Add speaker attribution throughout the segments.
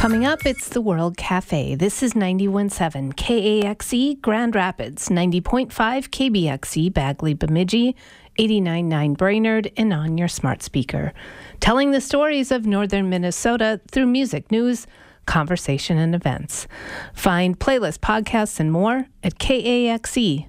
Speaker 1: Coming up, it's the World Cafe. This is 91.7 KAXE Grand Rapids, 90.5 KBXE Bagley Bemidji, 89.9 Brainerd, and on your smart speaker. Telling the stories of northern Minnesota through music, news, conversation, and events. Find playlists, podcasts, and more at kaxe.org.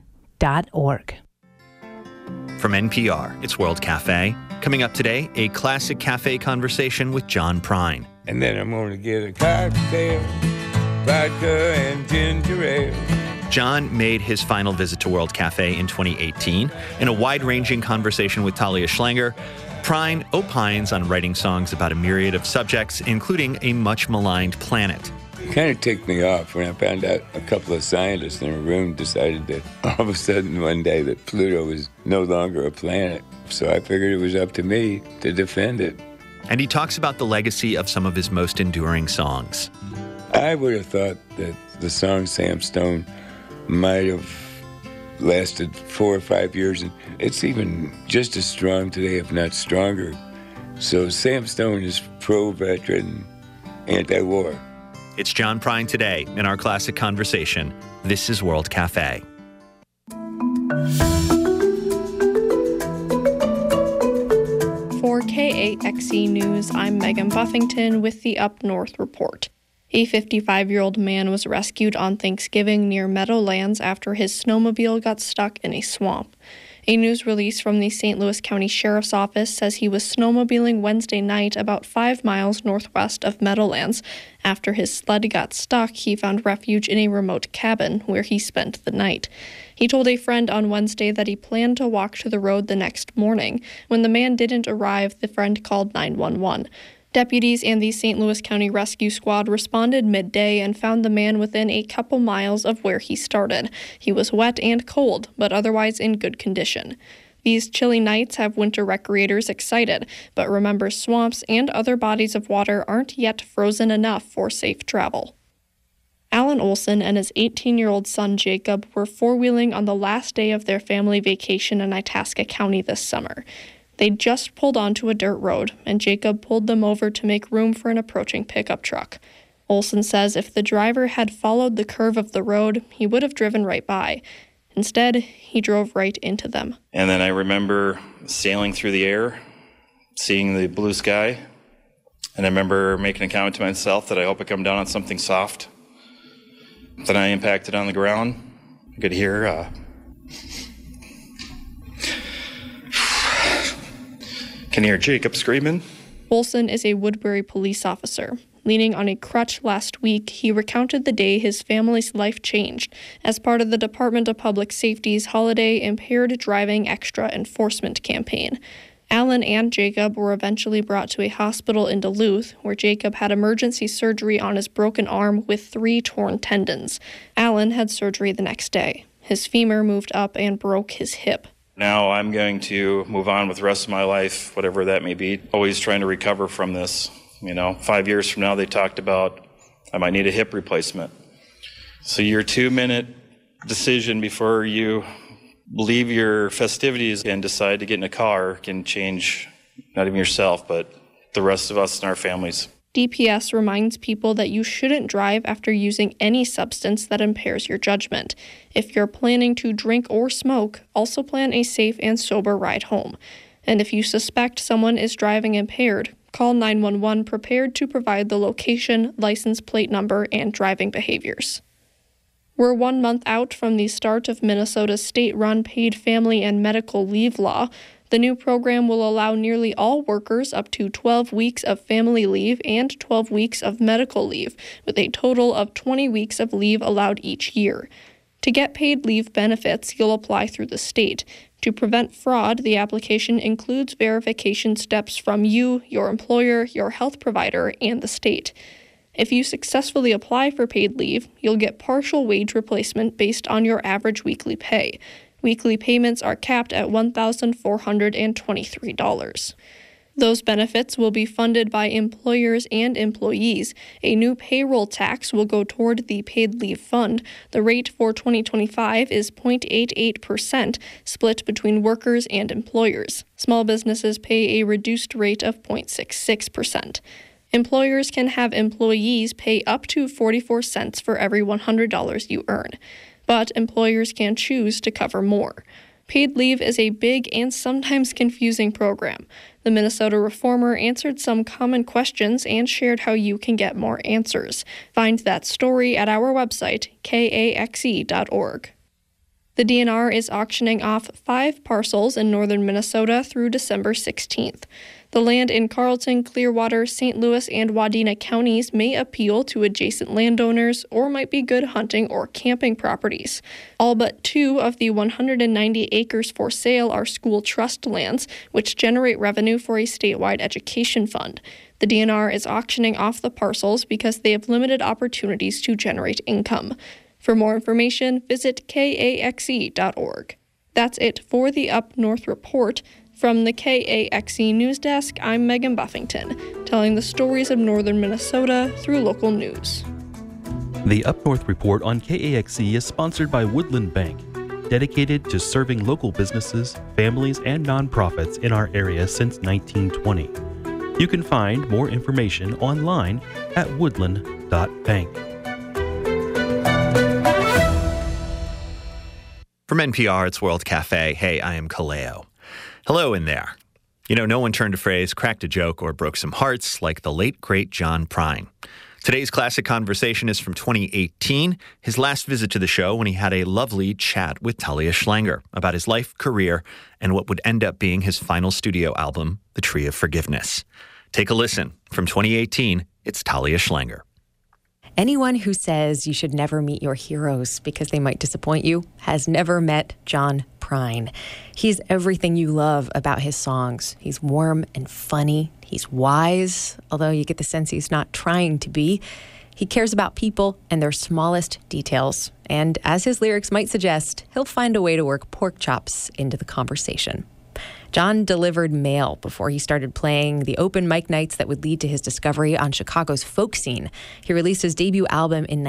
Speaker 2: From NPR, it's World Cafe. Coming up today, a classic cafe conversation with John Prine.
Speaker 3: And then I'm going to get a cocktail, vodka and ginger ale.
Speaker 2: John made his final visit to World Cafe in 2018. In a wide-ranging conversation with Talia Schlanger, Prine opines on writing songs about a myriad of subjects, including a much-maligned planet.
Speaker 3: It kind of ticked me off when I found out a couple of scientists in a room decided that all of a sudden one day that Pluto was no longer a planet. So I figured it was up to me to defend it.
Speaker 2: And he talks about the legacy of some of his most enduring songs.
Speaker 3: I would have thought that the song Sam Stone might have lasted 4 or 5 years, and it's even just as strong today, if not stronger. So Sam Stone is pro-veteran, anti-war.
Speaker 2: It's John Prine today in our classic conversation. This is World Cafe.
Speaker 4: For KAXE News, I'm Megan Buffington with the Up North Report. A 55-year-old man was rescued on Thanksgiving near Meadowlands after his snowmobile got stuck in a swamp. A news release from the St. Louis County Sheriff's Office says he was snowmobiling Wednesday night about 5 miles northwest of Meadowlands. After his sled got stuck, he found refuge in a remote cabin where he spent the night. He told a friend on Wednesday that he planned to walk to the road the next morning. When the man didn't arrive, the friend called 911. Deputies and the St. Louis County Rescue Squad responded midday and found the man within a couple miles of where he started. He was wet and cold, but otherwise in good condition. These chilly nights have winter recreators excited, but remember swamps and other bodies of water aren't yet frozen enough for safe travel. Alan Olson and his 18-year-old son Jacob were four-wheeling on the last day of their family vacation in Itasca County this summer. They just pulled onto a dirt road, and Jacob pulled them over to make room for an approaching pickup truck. Olson says if the driver had followed the curve of the road, he would have driven right by. Instead, he drove right into them.
Speaker 5: And then I remember sailing through the air, seeing the blue sky, and I remember making a comment to myself that I hope I come down on something soft. Then I impacted on the ground. I could hear can hear Jacob screaming.
Speaker 4: Olson is a Woodbury police officer. Leaning on a crutch last week, he recounted the day his family's life changed as part of the Department of Public Safety's holiday Impaired Driving Extra Enforcement campaign. Alan and Jacob were eventually brought to a hospital in Duluth, where Jacob had emergency surgery on his broken arm with 3 torn tendons. Alan had surgery the next day. His femur moved up and broke his hip.
Speaker 5: Now I'm going to move on with the rest of my life, whatever that may be, always trying to recover from this. 5 years from now, they talked about I might need a hip replacement. So your 2-minute decision before you leave your festivities and decide to get in a car can change not even yourself, but the rest of us and our families.
Speaker 4: DPS reminds people that you shouldn't drive after using any substance that impairs your judgment. If you're planning to drink or smoke, also plan a safe and sober ride home. And if you suspect someone is driving impaired, call 911 prepared to provide the location, license plate number, and driving behaviors. We're 1 month out from the start of Minnesota's state-run paid family and medical leave law. The new program will allow nearly all workers up to 12 weeks of family leave and 12 weeks of medical leave, with a total of 20 weeks of leave allowed each year. To get paid leave benefits, you'll apply through the state. To prevent fraud, the application includes verification steps from you, your employer, your health provider, and the state. If you successfully apply for paid leave, you'll get partial wage replacement based on your average weekly pay. Weekly payments are capped at $1,423. Those benefits will be funded by employers and employees. A new payroll tax will go toward the paid leave fund. The rate for 2025 is 0.88%, split between workers and employers. Small businesses pay a reduced rate of 0.66%. Employers can have employees pay up to 44 cents for every $100 you earn, but employers can choose to cover more. Paid leave is a big and sometimes confusing program. The Minnesota Reformer answered some common questions and shared how you can get more answers. Find that story at our website, kaxe.org. The DNR is auctioning off 5 parcels in northern Minnesota through December 16th. The land in Carleton, Clearwater, St. Louis, and Wadena counties may appeal to adjacent landowners or might be good hunting or camping properties. All but 2 of the 190 acres for sale are school trust lands, which generate revenue for a statewide education fund. The DNR is auctioning off the parcels because they have limited opportunities to generate income. For more information, visit kaxe.org. That's it for the Up North Report. From the KAXE News Desk, I'm Megan Buffington, telling the stories of northern Minnesota through local news.
Speaker 6: The Up North Report on KAXE is sponsored by Woodland Bank, dedicated to serving local businesses, families, and nonprofits in our area since 1920. You can find more information online at woodland.bank.
Speaker 2: From NPR, it's World Cafe. Hey, I am Kaleo. Hello in there. You know, no one turned a phrase, cracked a joke, or broke some hearts like the late, great John Prine. Today's classic conversation is from 2018, his last visit to the show when he had a lovely chat with Talia Schlanger about his life, career, and what would end up being his final studio album, The Tree of Forgiveness. Take a listen. From 2018, it's Talia Schlanger.
Speaker 7: Anyone who says you should never meet your heroes because they might disappoint you has never met John Prine. He's everything you love about his songs. He's warm and funny. He's wise, although you get the sense he's not trying to be. He cares about people and their smallest details. And as his lyrics might suggest, he'll find a way to work pork chops into the conversation. John delivered mail before he started playing the open mic nights that would lead to his discovery on Chicago's folk scene. He released his debut album in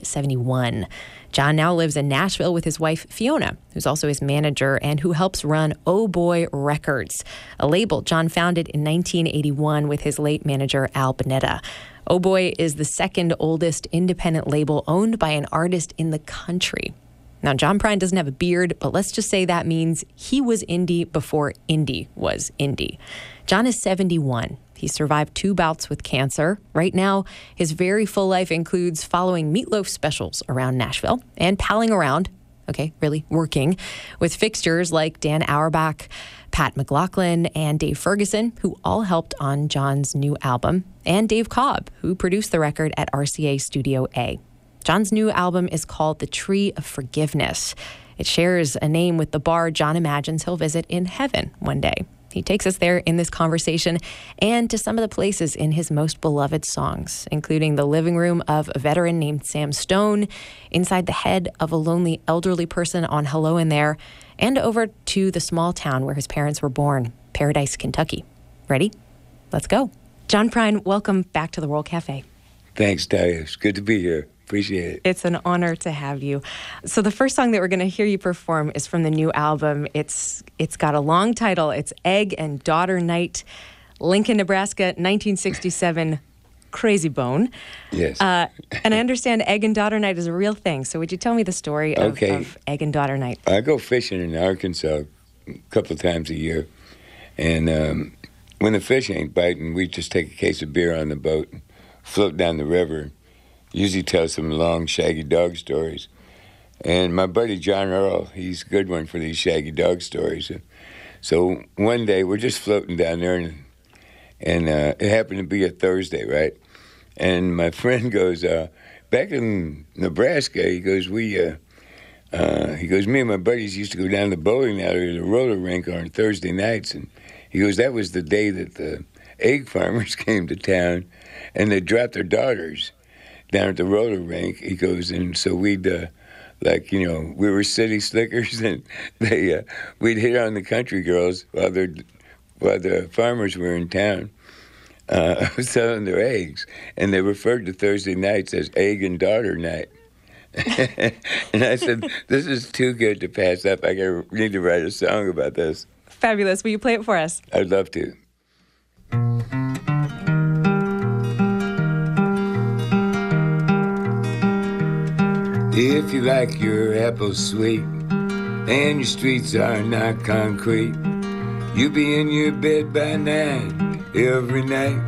Speaker 7: 1971. John now lives in Nashville with his wife, Fiona, who's also his manager and who helps run Oh Boy Records, a label John founded in 1981 with his late manager, Al Bonetta. Oh Boy is the second oldest independent label owned by an artist in the country. Now, John Prine doesn't have a beard, but let's just say that means he was indie before indie was indie. John is 71. He survived 2 bouts with cancer. Right now, his very full life includes following Meatloaf specials around Nashville and palling around, really working, with fixtures like Dan Auerbach, Pat McLaughlin, and Dave Ferguson, who all helped on John's new album, and Dave Cobb, who produced the record at RCA Studio A. John's new album is called The Tree of Forgiveness. It shares a name with the bar John imagines he'll visit in heaven one day. He takes us there in this conversation and to some of the places in his most beloved songs, including the living room of a veteran named Sam Stone, inside the head of a lonely elderly person on Hello in There, and over to the small town where his parents were born, Paradise, Kentucky. Ready? Let's go. John Prine, welcome back to the World Cafe.
Speaker 3: Thanks, Talia. It's good to be here. Appreciate it.
Speaker 7: It's an honor to have you. So the first song that we're going to hear you perform is from the new album. It's got a long title. It's Egg and Daughter Night, Lincoln, Nebraska, 1967, Crazy Bone.
Speaker 3: Yes.
Speaker 7: And I understand Egg and Daughter Night is a real thing. So would you tell me the story of Egg and Daughter Night?
Speaker 3: I go fishing in Arkansas a couple of times a year. And when the fish ain't biting, we just take a case of beer on the boat and float down the river. Usually tell some long, shaggy dog stories. And my buddy John Earl, he's a good one for these shaggy dog stories. So one day, we're just floating down there, and it happened to be a Thursday, right? And my friend goes, back in Nebraska, he goes, me and my buddies used to go down to the bowling alley or the roller rink on Thursday nights. And he goes, that was the day that the egg farmers came to town, and they dropped their daughters down at the roller rink. He goes, and so we'd, we were city slickers, and we'd hit on the country girls while the farmers were in town selling their eggs. And they referred to Thursday nights as Egg and Daughter Night. And I said, this is too good to pass up. I need to write a song about this.
Speaker 7: Fabulous. Will you play it for us?
Speaker 3: I'd love to. If you like your apples sweet and your streets are not concrete, you'll be in your bed by 9 every night.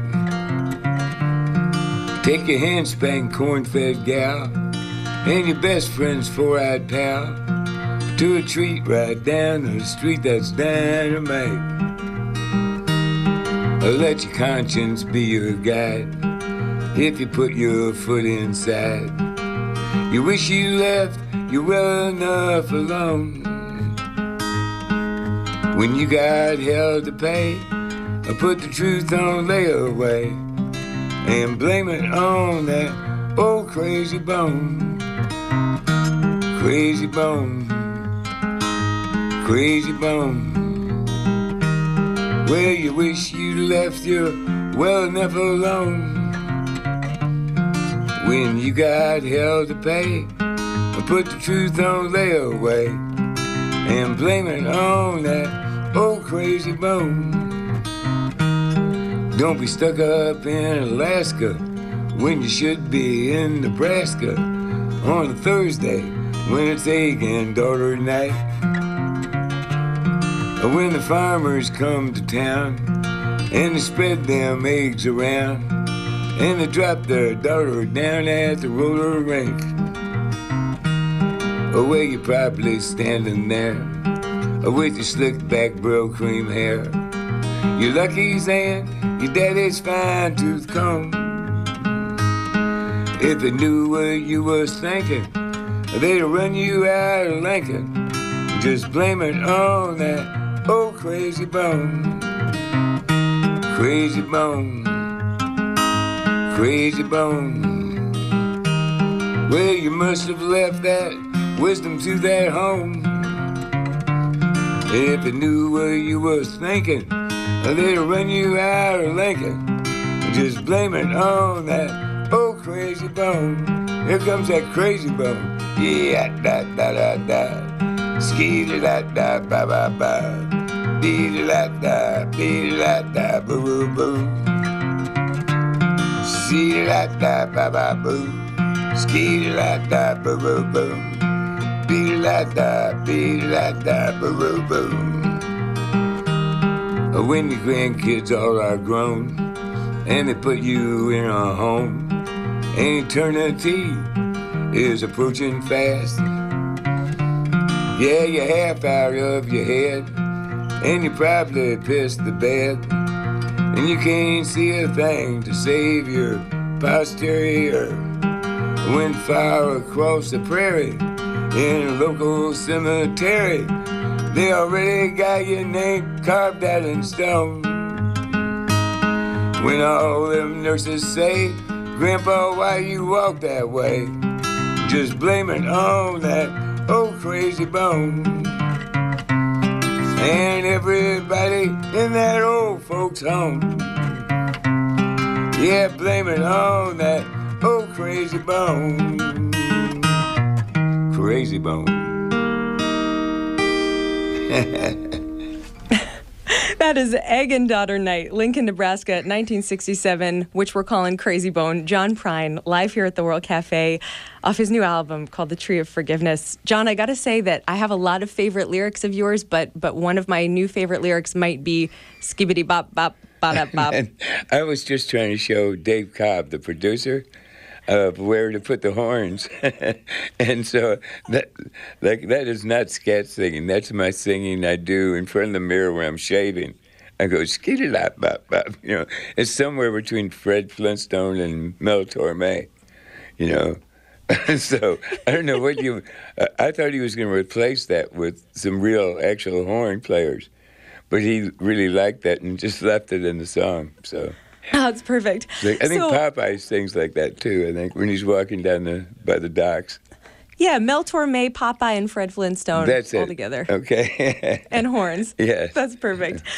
Speaker 3: Take your hand-spanked corn-fed gal and your best friend's four-eyed pal to a treat right down the street that's dynamite. Let your conscience be your guide if you put your foot inside. You wish you left you well enough alone. When you got hell to pay, I put the truth on layaway and blame it on that old crazy bone. Crazy bone. Crazy bone. Well, you wish you'd left you well enough alone. When you got hell to pay, I put the truth on layaway and blame it on that old crazy bone. Don't be stuck up in Alaska when you should be in Nebraska on a Thursday when it's egg and daughter night. When the farmers come to town and they spread them eggs around and they drop their daughter down at the roller rink. Where you're probably standing there with your slick back brill cream hair, your lucky's and your daddy's fine tooth comb. If they knew what you was thinking, they'd run you out of Lincoln. Just blame it on that old crazy bone. Crazy bone. Crazy bone. Well, you must have left that wisdom to that home. If they knew what you was thinking, they'd run you out of Lincoln. Just blame it on that old crazy bone. Here comes that crazy bone. Yeah, da da da da. Ski da da ba ba ba. Dee da da, dee da da, boo boo boo. See da da ba ba boo. Ski da da, boo boo boo. Be-da-da, be-da-da, boo-boo-boo. When your grandkids all are grown and they put you in a home and eternity is approaching fast. Yeah, you're half out of your head and you probably pissed the bed and you can't see a thing to save your posterior. When far across the prairie in a local cemetery, they already got your name carved out in stone. When all them nurses say, Grandpa, why you walk that way? Just blame it on that old crazy bone. And everybody in that old folks' home, yeah, blame it on that old crazy bone. Crazy bone.
Speaker 7: That is Egg and Daughter Night, Lincoln, Nebraska, 1967, which we're calling Crazy Bone. John Prine, live here at the World Cafe, off his new album called The Tree of Forgiveness. John, I got to say that I have a lot of favorite lyrics of yours, but one of my new favorite lyrics might be skibbity bop bop bada bop.
Speaker 3: I was just trying to show Dave Cobb, the producer, where to put the horns. And so that is not scat singing. That's my singing I do in front of the mirror when I'm shaving. I go, skitty-lop, bop, bop. You know, it's somewhere between Fred Flintstone and Mel Torme, you know. So I don't know what you... I thought he was going to replace that with some real, actual horn players. But he really liked that and just left it in the song, so...
Speaker 7: Oh, it's perfect.
Speaker 3: I think Popeye sings like that, too, I think, when he's walking down by the docks.
Speaker 7: Yeah, Mel Torme, Popeye, and Fred Flintstone
Speaker 3: That's
Speaker 7: all
Speaker 3: it.
Speaker 7: together.
Speaker 3: Okay.
Speaker 7: And horns.
Speaker 3: Yes.
Speaker 7: That's perfect.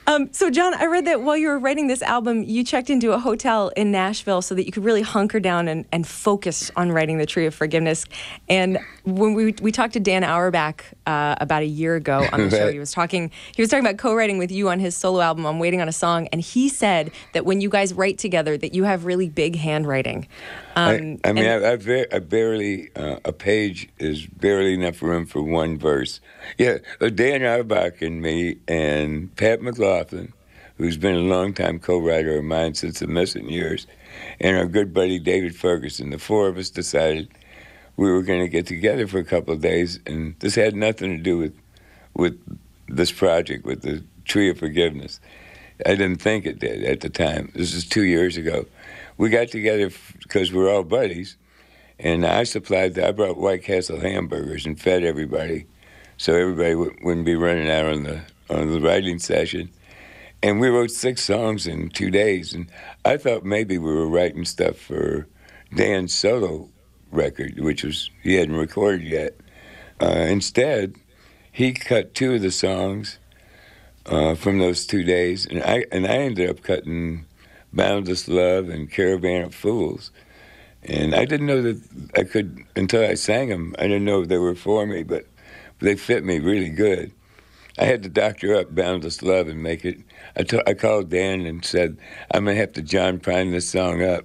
Speaker 7: So, John, I read that while you were writing this album, you checked into a hotel in Nashville so that you could really hunker down and focus on writing The Tree of Forgiveness. And when we talked to Dan Auerbach about a year ago on the show, he was talking about co-writing with you on his solo album, I'm Waiting on a Song, and he said that when you guys write together, that you have really big handwriting.
Speaker 3: I barely, a page is barely enough room for one verse. Yeah, Dan Auerbach and me and Pat McLaughlin, who's been a longtime co-writer of mine since the Missing Years, and our good buddy David Ferguson, the four of us decided we were going to get together for a couple of days, and this had nothing to do with this project, with the Tree of Forgiveness. I didn't think it did at the time. This is 2 years ago. We got together because we're all buddies, and I brought White Castle hamburgers and fed everybody, so everybody wouldn't be running out on the writing session. And we wrote 6 songs in 2 days, and I thought maybe we were writing stuff for Dan's solo record, which he hadn't recorded yet. Instead, he cut 2 of the songs from those 2 days, and I ended up cutting Boundless Love and Caravan of Fools. And I didn't know that I could, until I sang them, I didn't know if they were for me, but they fit me really good. I had to doctor up Boundless Love and make it. I called Dan and said, I'm going to have to John Prine this song up.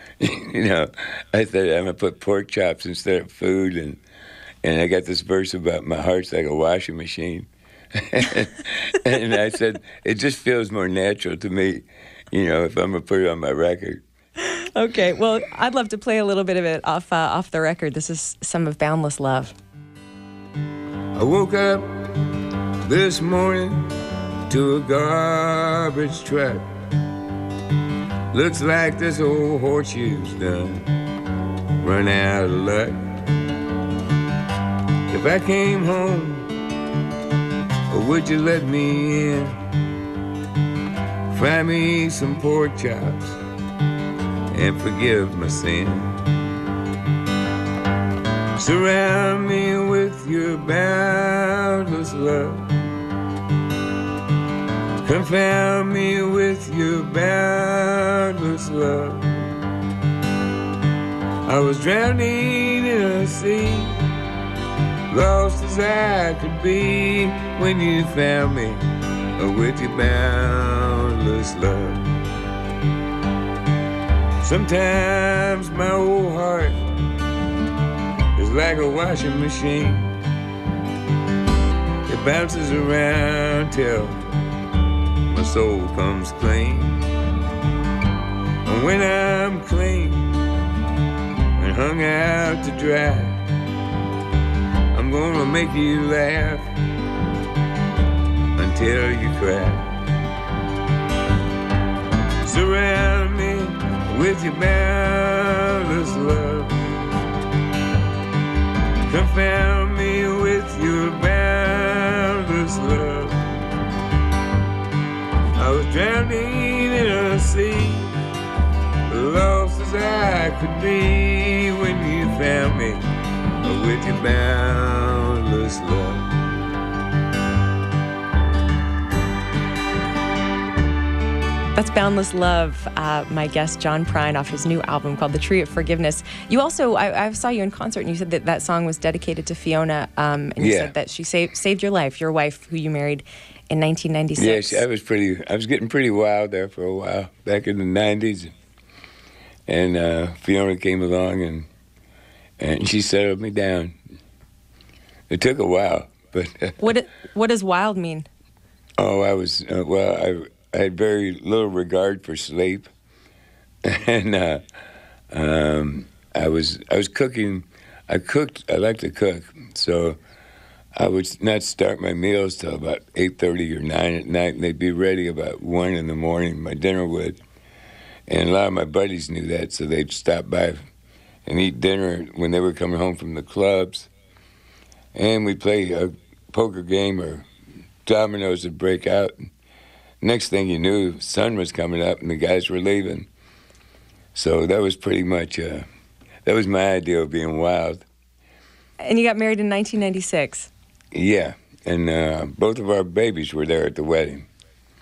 Speaker 3: I said, I'm going to put pork chops instead of food, and I got this verse about my heart's like a washing machine. And I said, it just feels more natural to me, if I'm going to put it on my record.
Speaker 7: Okay, well, I'd love to play a little bit of it off the record. This is some of Boundless Love.
Speaker 3: I woke up this morning to a garbage truck. Looks like this old horseshoe's done run out of luck. If I came home, would you let me in? Fry me some pork chops and forgive my sin. Surround me with your boundless love. Confound me with your boundless love. I was drowning in a sea, lost as I could be, when you found me with your boundless love. Sometimes my old heart is like a washing machine. It bounces around till my soul comes clean. And when I'm clean and hung out to dry, I'm gonna make you laugh until you cry. Surround me with your boundless love. Confound me with your boundless love. I was drowning in a sea, lost as I could be, when you found me with your boundless love.
Speaker 7: That's Boundless Love, my guest John Prine, off his new album called The Tree of Forgiveness. You also, I saw you in concert, and you said that song was dedicated to Fiona, and you said that she saved your life, your wife, who you married in 1996.
Speaker 3: Yes, I was getting pretty wild there for a while, back in the 90s. And Fiona came along, and she settled me down. It took a while, but...
Speaker 7: What does wild mean?
Speaker 3: Oh, I was, I had very little regard for sleep, and I was cooking. I like to cook, so I would not start my meals till about 8:30 or 9 at night, and they'd be ready about 1 in the morning. My dinner would, and a lot of my buddies knew that, so they'd stop by and eat dinner when they were coming home from the clubs, and we'd play a poker game or dominoes would break out. Next thing you knew, sun was coming up and the guys were leaving. So that was pretty much, that was my idea of being wild.
Speaker 7: And you got married in 1996.
Speaker 3: Yeah, and both of our babies were there at the wedding.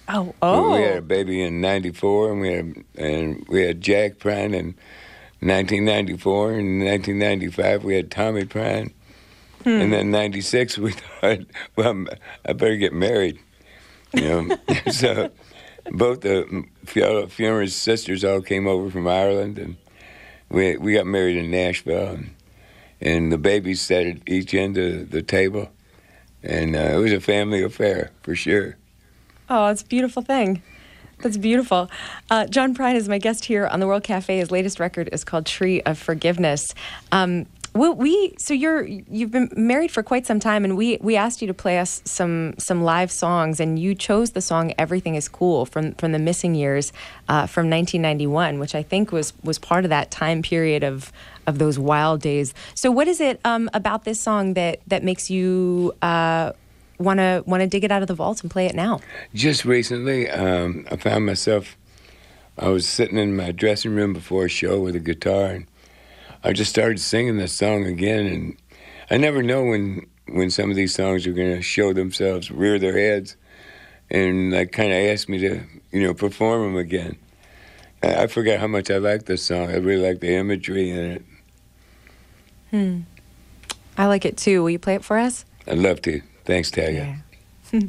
Speaker 3: We had a baby in '94, and we had Jack Prine in 1994. In 1995, we had Tommy Prine. And then '96, we thought, well, I better get married. So both the Fiona's sisters all came over from Ireland, and we got married in Nashville. And the babies sat at each end of the table. And it was a family affair, for sure.
Speaker 7: Oh, it's a beautiful thing. That's beautiful. John Prine is my guest here on the World Cafe. His latest record is called Tree of Forgiveness. So you've been married for quite some time, and we asked you to play us some live songs, and you chose the song "Everything Is Cool" from the Missing Years from 1991, which I think was part of that time period of those wild days. So what is it about this song that makes you want to dig it out of the vault and play it now?
Speaker 3: Just recently, I found myself, I was sitting in my dressing room before a show with a guitar, and I just started singing this song again. And I never know when some of these songs are going to show themselves, rear their heads, and like kind of ask me to, perform them again. I forgot how much I like this song. I really like the imagery in it.
Speaker 7: I like it too. Will you play it for us?
Speaker 3: I'd love to. Thanks, Taga.
Speaker 7: Yeah.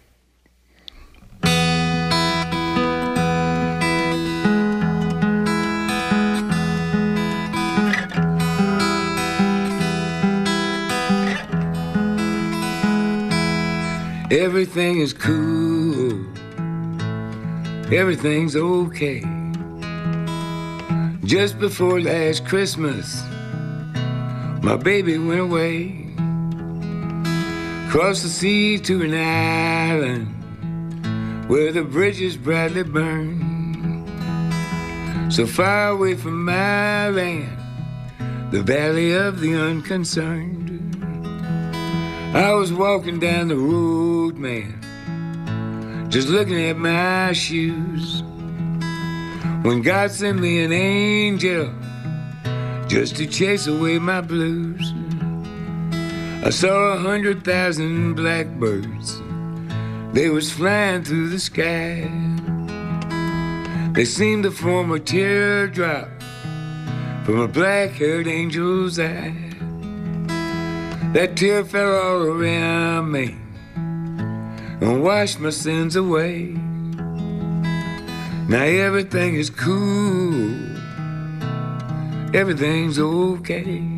Speaker 3: Everything is cool. Everything's okay. Just before last Christmas, my baby went away. Across the sea to an island where the bridges brightly burn. So far away from my land, the valley of the unconcerned. I was walking down the road, man, just looking at my shoes, when God sent me an angel just to chase away my blues. I saw 100,000 blackbirds. They was flying through the sky. They seemed to form a teardrop from a black-haired angel's eye. That tear fell all around me and washed my sins away. Now everything is cool. Everything's okay.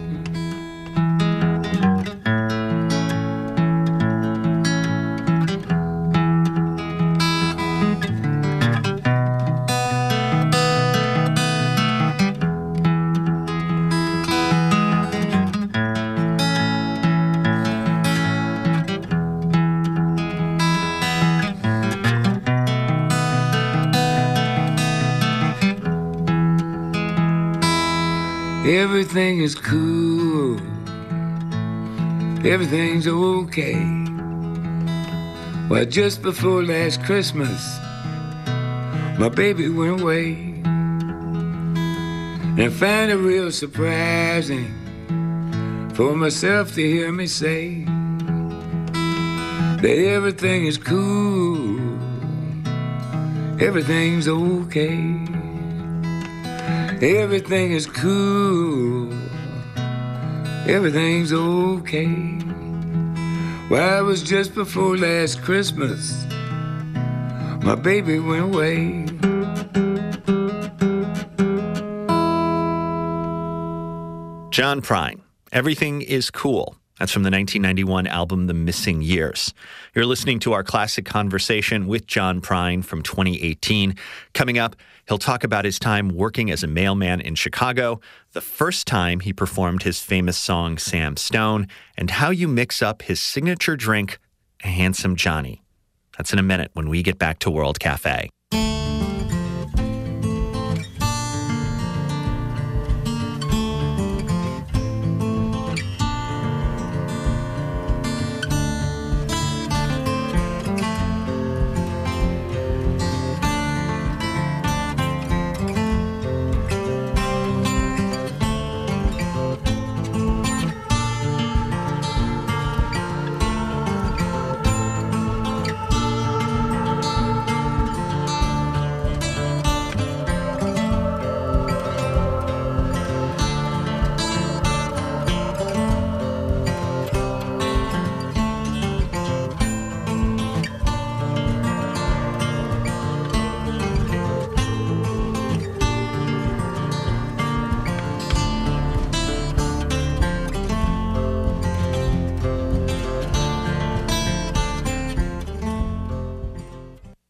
Speaker 3: Everything is cool. Everything's okay. Well, just before last Christmas, my baby went away. And I found it real surprising for myself to hear me say that everything is cool. Everything's okay. Everything is cool. Everything's okay. Well, it was just before last Christmas. My baby went away.
Speaker 2: John Prine, Everything is Cool. That's from the 1991 album The Missing Years. You're listening to our classic conversation with John Prine from 2018. Coming up, he'll talk about his time working as a mailman in Chicago, the first time he performed his famous song Sam Stone, and how you mix up his signature drink, a Handsome Johnny. That's in a minute when we get back to World Cafe.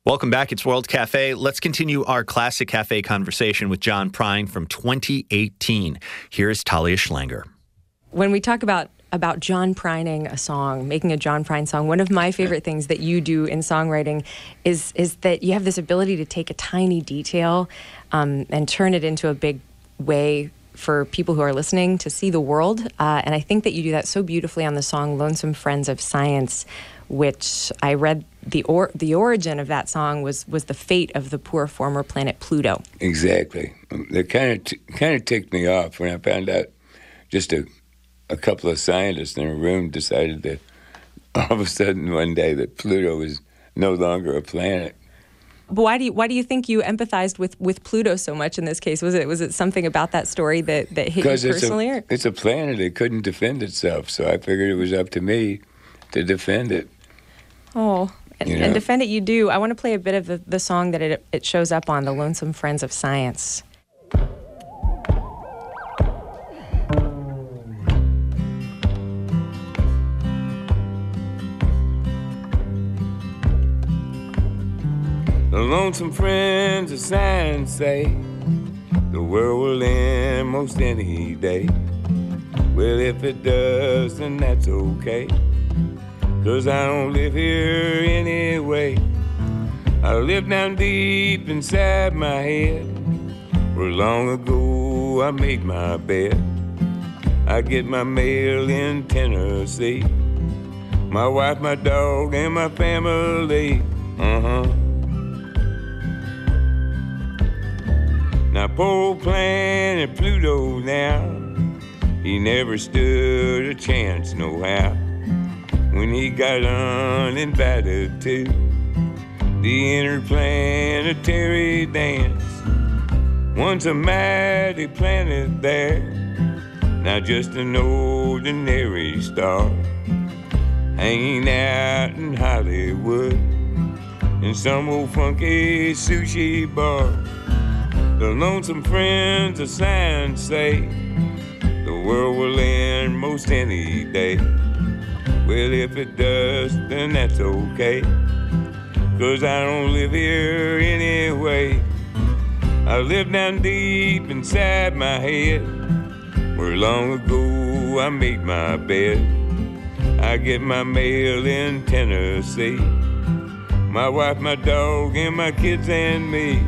Speaker 2: Welcome back. It's World Cafe. Let's continue our classic cafe conversation with John Prine from 2018. Here's Talia Schlanger.
Speaker 7: When we talk about John Prining a song, making a John Prine song, one of my favorite things that you do in songwriting is that you have this ability to take a tiny detail and turn it into a big way for people who are listening to see the world. And I think that you do that so beautifully on the song Lonesome Friends of Science, which I read the origin of that song was the fate of the poor former planet Pluto.
Speaker 3: Exactly. It kind of ticked me off when I found out just a couple of scientists in a room decided that all of a sudden one day that Pluto was no longer a planet.
Speaker 7: But why do you think you empathized with Pluto so much in this case? Was it something about that story that hit you personally?
Speaker 3: It's a planet. It couldn't defend itself, so I figured it was up to me to defend it.
Speaker 7: Oh, and defend it you do. I want to play a bit of the song that it shows up on, the Lonesome Friends of Science.
Speaker 3: The lonesome friends of science say the world will end most any day. Well, if it does, then that's okay, 'cause I don't live here anyway. I live down deep inside my head, where long ago I made my bed. I get my mail in Tennessee, my wife, my dog, and my family. Now poor old planet Pluto now, he never stood a chance no how when he got uninvited to the interplanetary dance. Once a mighty planet there, now just an ordinary star, hanging out in Hollywood in some old funky sushi bar. The lonesome friends of science say the world will end most any day. Well, if it does, then that's okay, 'cause I don't live here anyway. I live down deep inside my head, where long ago I made my bed. I get my mail in Tennessee, my wife, my dog, and my kids and me.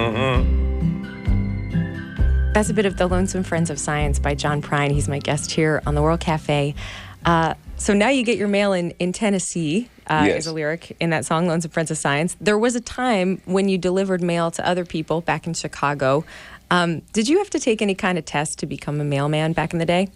Speaker 7: That's a bit of The Lonesome Friends of Science by John Prine. He's my guest here on the World Cafe. So now you get your mail in Tennessee,
Speaker 3: Yes.
Speaker 7: is a lyric in that song, Lonesome Friends of Science. There was a time when you delivered mail to other people back in Chicago. Did you have to take any kind of test to become a mailman back in the day?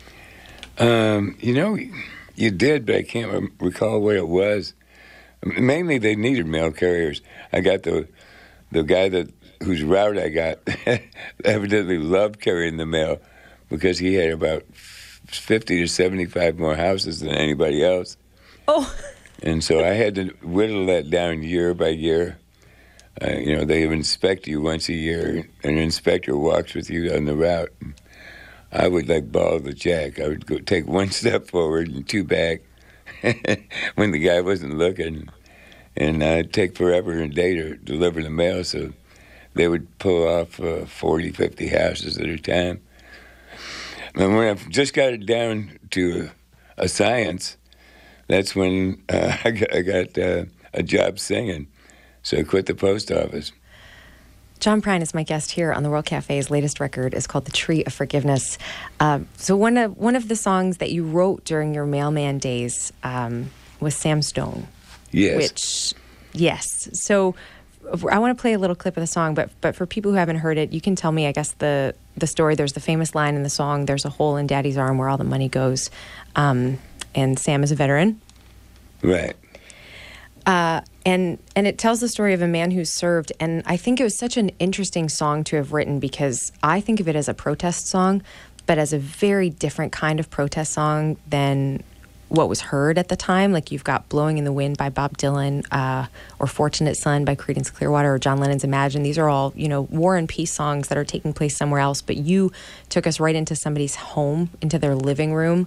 Speaker 3: You did, but I can't recall what it was. Mainly they needed mail carriers. I got the guy whose route I got evidently loved carrying the mail because he had about 50 to 75 more houses than anybody else.
Speaker 7: Oh.
Speaker 3: And so I had to whittle that down year by year. They inspect you once a year. An inspector walks with you on the route. I would ball the jack. I would go take one step forward and two back when the guy wasn't looking. And I'd take forever and a day to deliver the mail, so they would pull off 40, 50 houses at a time. And when I just got it down to a science, that's when I got a job singing. So I quit the post office.
Speaker 7: John Prine is my guest here on the World Cafe's latest record is called The Tree of Forgiveness. So one of the songs that you wrote during your mailman days was Sam Stone.
Speaker 3: Yes.
Speaker 7: Yes. So I want to play a little clip of the song, but for people who haven't heard it, you can tell me, I guess, the story. There's the famous line in the song, "There's a hole in Daddy's arm where all the money goes." And Sam is a veteran.
Speaker 3: Right.
Speaker 7: And it tells the story of a man who served, and I think it was such an interesting song to have written because I think of it as a protest song, but as a very different kind of protest song than what was heard at the time. Like you've got Blowing in the Wind by Bob Dylan, or Fortunate Son by Creedence Clearwater, or John Lennon's Imagine. These are all, war and peace songs that are taking place somewhere else, but you took us right into somebody's home, into their living room,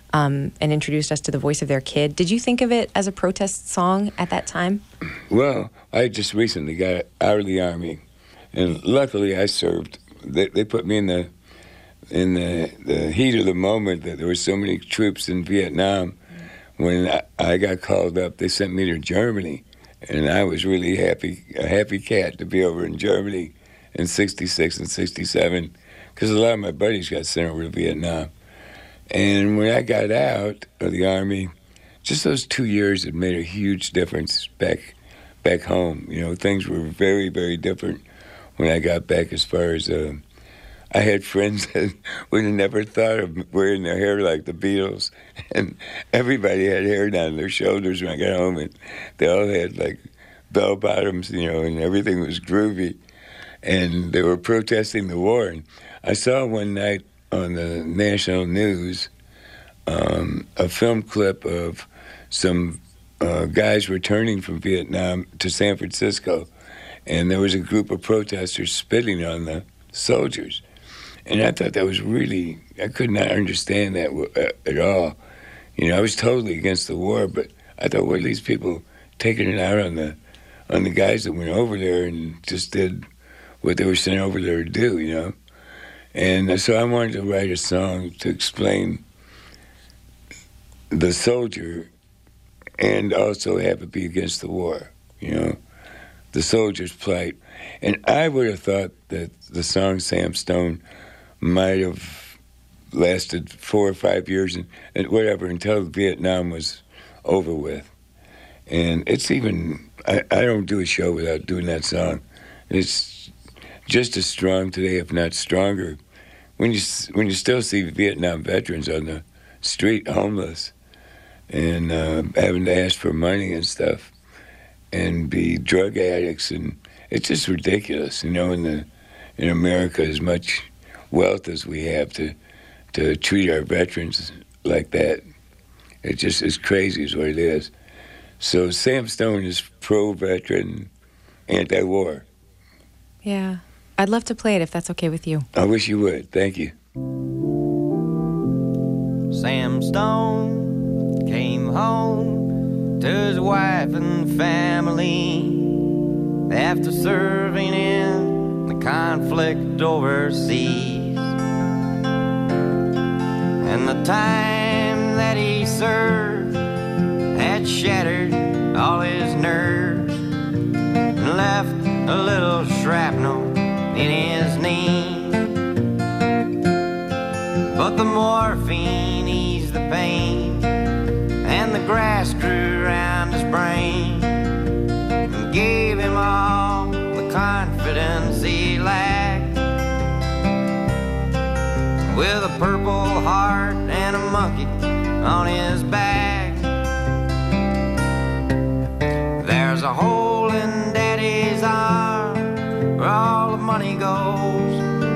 Speaker 7: and introduced us to the voice of their kid. Did you think of it as a protest song at that time?
Speaker 3: Well, I just recently got out of the Army, and luckily I served. They put me in the heat of the moment that there were so many troops in Vietnam. When I got called up, they sent me to Germany, and I was really a happy cat to be over in Germany in 66 and 67, because a lot of my buddies got sent over to Vietnam. And when I got out of the Army, just those 2 years had made a huge difference back home. You know, things were very, very different when I got back as far as I had friends that would have never thought of wearing their hair like the Beatles. And everybody had hair down their shoulders when I got home, and they all had like bell bottoms, you know, and everything was groovy. And they were protesting the war. And I saw one night on the national news a film clip of some guys returning from Vietnam to San Francisco, and there was a group of protesters spitting on the soldiers. And I thought that was really, I could not understand that at all. You know, I was totally against the war, but I thought, well, these people taking it out on the guys that went over there and just did what they were sent over there to do, you know. And so I wanted to write a song to explain the soldier and also have it be against the war, you know, the soldier's plight. And I would have thought that the song Sam Stone might have lasted 4 or 5 years and whatever until Vietnam was over with. And it's even, I don't do a show without doing that song. It's just as strong today, if not stronger. When you still see Vietnam veterans on the street homeless and having to ask for money and stuff and be drug addicts, and it's just ridiculous, you know, in America, as much wealth as we have to treat our veterans like that. It just is crazy is what it is. So Sam Stone is pro-veteran, anti-war.
Speaker 7: Yeah. I'd love to play it if that's okay with you.
Speaker 3: I wish you would. Thank you.
Speaker 8: Sam Stone came home to his wife and family after serving in the conflict overseas. And the time that he served had shattered all his nerves and left a little shrapnel in his knee. But the morphine eased the pain, and the grass grew around his brain and gave him all the confidence he lacked. With a purple heart and a monkey on his back, there's a hole in Daddy's arm where all the money goes.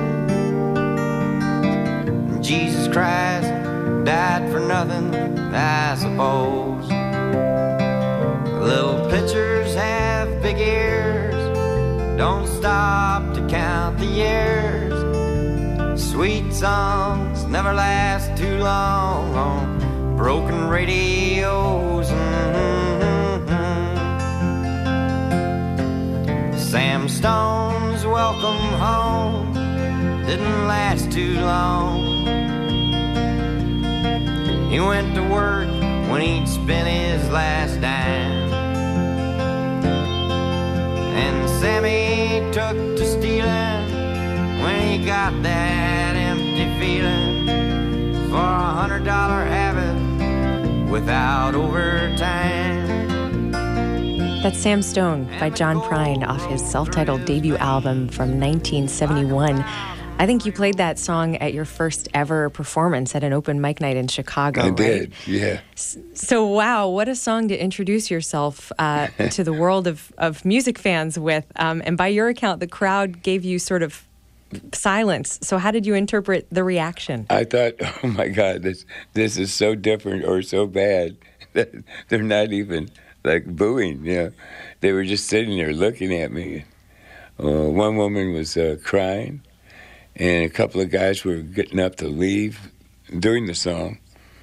Speaker 8: Jesus Christ died for nothing, I suppose. Little pitchers have big ears, don't stop to count the years. Sweet songs never last too long on broken radios. Sam Stone's welcome home didn't last too long. He went to work when he'd spent his last dime, and Sammy took to stealing when he got that empty feeling for $100 habit without overtime.
Speaker 7: That's Sam Stone by John Prine off his self-titled debut album from 1971. I think you played that song at your first ever performance at an open mic night in Chicago,
Speaker 3: I
Speaker 7: right?
Speaker 3: did, yeah.
Speaker 7: So, wow, what a song to introduce yourself to the world of music fans with. And by your account, the crowd gave you sort of silence. So how did you interpret the reaction?
Speaker 3: I thought, oh my God, this is so different or so bad that they're not even like booing, you know. They were just sitting there looking at me. One woman was crying, and a couple of guys were getting up to leave during the song.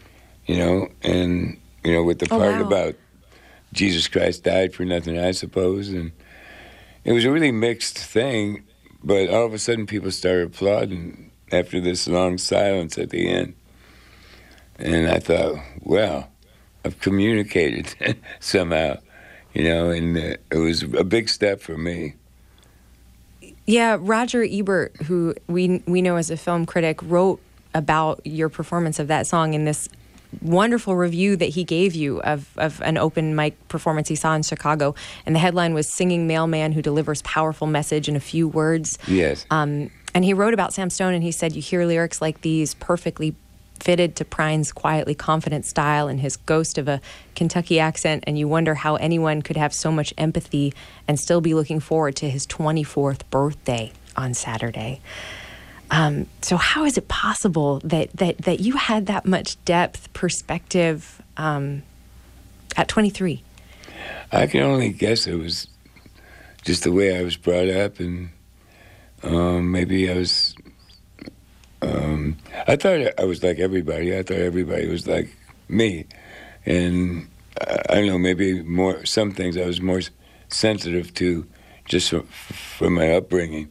Speaker 3: and, with the part about Jesus Christ died for nothing, I suppose. And it was a really mixed thing, but all of a sudden people started applauding after this long silence at the end. And I thought, well, I've communicated somehow, and it was a big step for me.
Speaker 7: Yeah, Roger Ebert, who we know as a film critic, wrote about your performance of that song in this wonderful review that he gave you of an open mic performance he saw in Chicago. And the headline was "Singing Mailman Who Delivers Powerful Message in a Few Words."
Speaker 3: Yes.
Speaker 7: And he wrote about Sam Stone, and he said, you hear lyrics like these perfectly fitted to Prine's quietly confident style and his ghost of a Kentucky accent, and you wonder how anyone could have so much empathy and still be looking forward to his 24th birthday on Saturday. So how is it possible that you had that much depth, perspective at 23?
Speaker 3: I can only guess it was just the way I was brought up, and maybe I was... I thought I was like everybody. I thought everybody was like me. And I don't know, maybe some things I was more sensitive to just from my upbringing.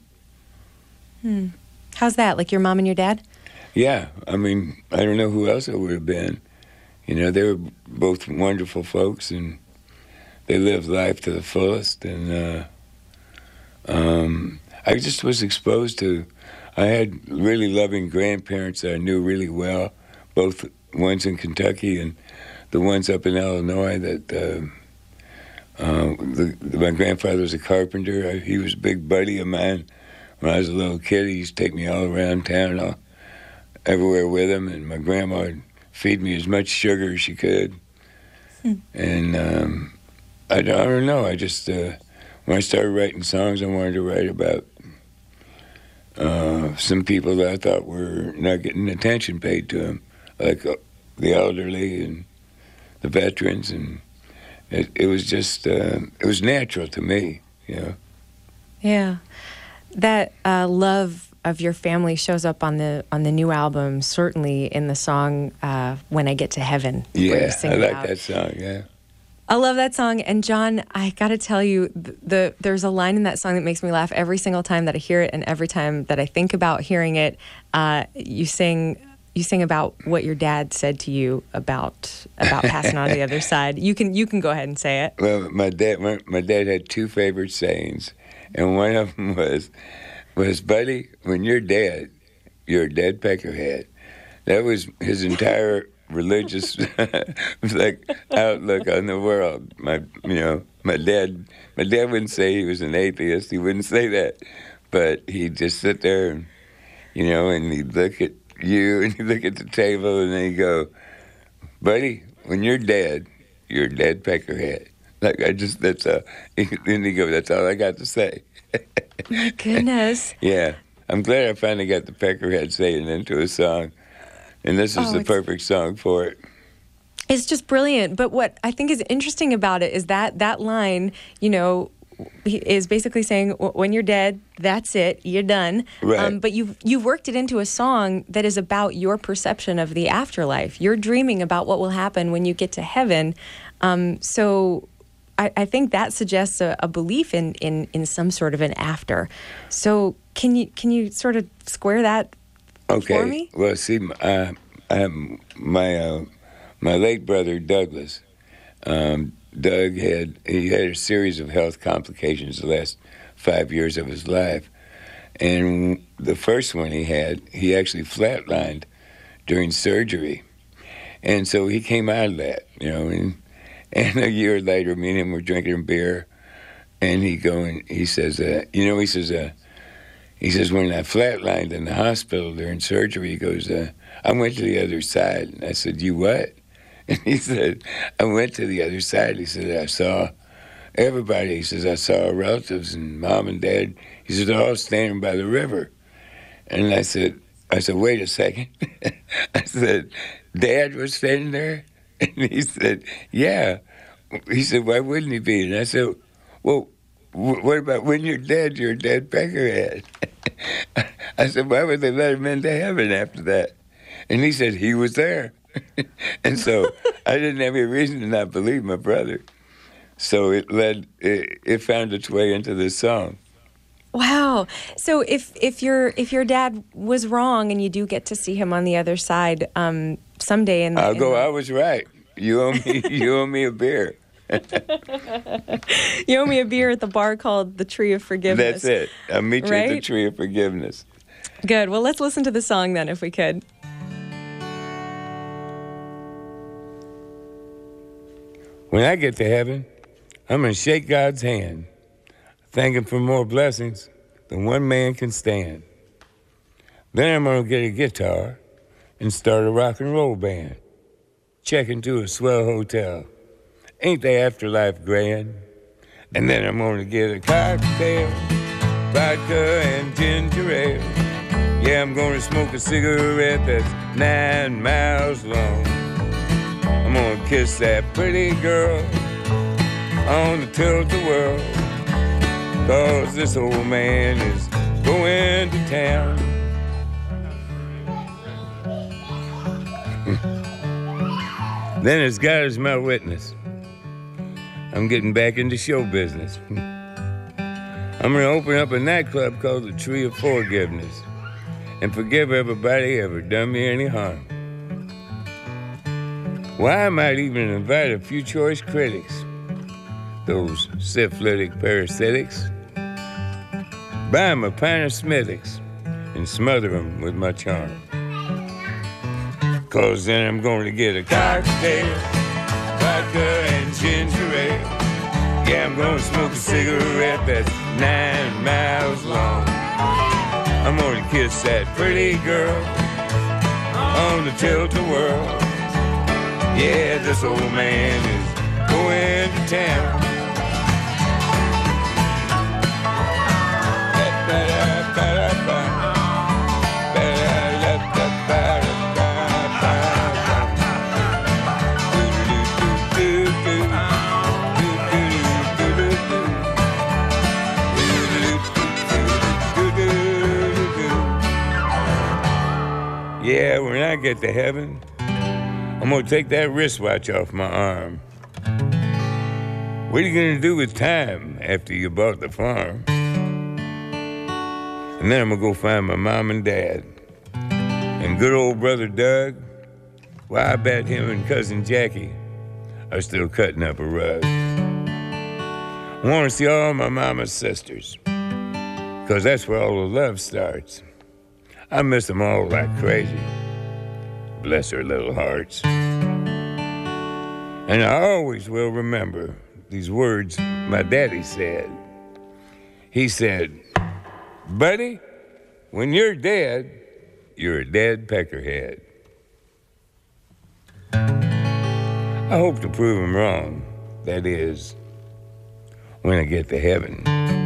Speaker 7: How's that? Like your mom and your dad?
Speaker 3: Yeah. I mean, I don't know who else it would have been. They were both wonderful folks, and they lived life to the fullest. And I just was exposed to... I had really loving grandparents that I knew really well, both ones in Kentucky and the ones up in Illinois that my grandfather was a carpenter. He was a big buddy of mine. When I was a little kid, he used to take me all around town, everywhere with him, and my grandma would feed me as much sugar as she could. And I don't know, I just, when I started writing songs, I wanted to write about some people that I thought were not getting attention paid to them, like the elderly and the veterans, and it was just it was natural to me,
Speaker 7: Yeah, that love of your family shows up on the new album, certainly in the song "When I Get to Heaven."
Speaker 3: Yeah, I like that song. Yeah.
Speaker 7: I love that song. And John, I got to tell you, there's a line in that song that makes me laugh every single time that I hear it, and every time that I think about hearing it. You sing about what your dad said to you about passing on to the other side. You can go ahead and say it.
Speaker 3: Well, my dad had two favorite sayings, and one of them was, "Buddy, when you're dead peckerhead." That was his entire religious outlook on the world. My dad wouldn't say he was an atheist. He wouldn't say that, but he'd just sit there and and he'd look at you and he'd look at the table and then he'd go, "Buddy, when you're dead peckerhead." That's all. Then he'd go, "That's all I got to say."
Speaker 7: My goodness.
Speaker 3: Yeah, I'm glad I finally got the peckerhead saying into a song. And this is the perfect song for it.
Speaker 7: It's just brilliant. But what I think is interesting about it is that line, is basically saying, when you're dead, that's it, you're done.
Speaker 3: Right.
Speaker 7: But you've worked it into a song that is about your perception of the afterlife. You're dreaming about what will happen when you get to heaven. So I think that suggests a belief in some sort of an after. So can you sort of square that?
Speaker 3: Okay.
Speaker 7: For me?
Speaker 3: Well, see, I have my late brother Douglas. Doug had a series of health complications the last 5 years of his life, and the first one he actually flatlined during surgery, and so he came out of that, and a year later, me and him were drinking beer, and he says, He says, when I flatlined in the hospital during surgery, he goes, I went to the other side. And I said, "You what?" And he said, "I went to the other side." He said, "I saw everybody." He says, "I saw relatives and mom and dad." He said, "They're all standing by the river." And I said, "Wait a second." I said, "Dad was standing there?" And he said, "Yeah." He said, "Why wouldn't he be?" And I said, "Well, what about when you're dead peckerhead?" I said, "Why would they let him into heaven after that?" And he said, "He was there." And so I didn't have any reason to not believe my brother. So it found its way into this song.
Speaker 7: Wow. So if your dad was wrong and you do get to see him on the other side someday,
Speaker 3: I was right. You owe me a beer.
Speaker 7: You owe me a beer at the bar called the Tree of Forgiveness.
Speaker 3: That's it. I'll meet you at the Tree of Forgiveness.
Speaker 7: Good. Well, let's listen to the song then, if we could.
Speaker 3: When I get to heaven, I'm going to shake God's hand, thank him for more blessings than one man can stand. Then I'm going to get a guitar and start a rock and roll band. Check into a swell hotel. Ain't the afterlife grand? And then I'm going to get a cocktail, vodka and ginger ale. Yeah, I'm going to smoke a cigarette that's 9 miles long. I'm going to kiss that pretty girl on the tilt-a-whirl, 'cause this old man is going to town. Then as God is my witness, I'm getting back into show business. I'm going to open up a nightclub called the Tree of Forgiveness and forgive everybody ever done me any harm. Why, I might even invite a few choice critics, those syphilitic parasitics, buy 'em a pint of Smithwick's and smother 'em with my charm. 'Cause then I'm going to get a cocktail, vodka and ginger ale. Yeah, I'm going to smoke a cigarette that's 9 miles long. I'm going to kiss that pretty girl on the tilt-a-whirl. Yeah, this old man is going to town. Yeah, when I get to heaven, I'm going to take that wristwatch off my arm. What are you going to do with time after you bought the farm? And then I'm going to go find my mom and dad. And good old brother Doug, well, I bet him and cousin Jackie are still cutting up a rug. I want to see all my mama's sisters, 'cause that's where all the love starts. I miss them all like crazy. Bless their little hearts. And I always will remember these words my daddy said. He said, buddy, when you're dead, you're a dead peckerhead. I hope to prove him wrong. That is, when I get to heaven.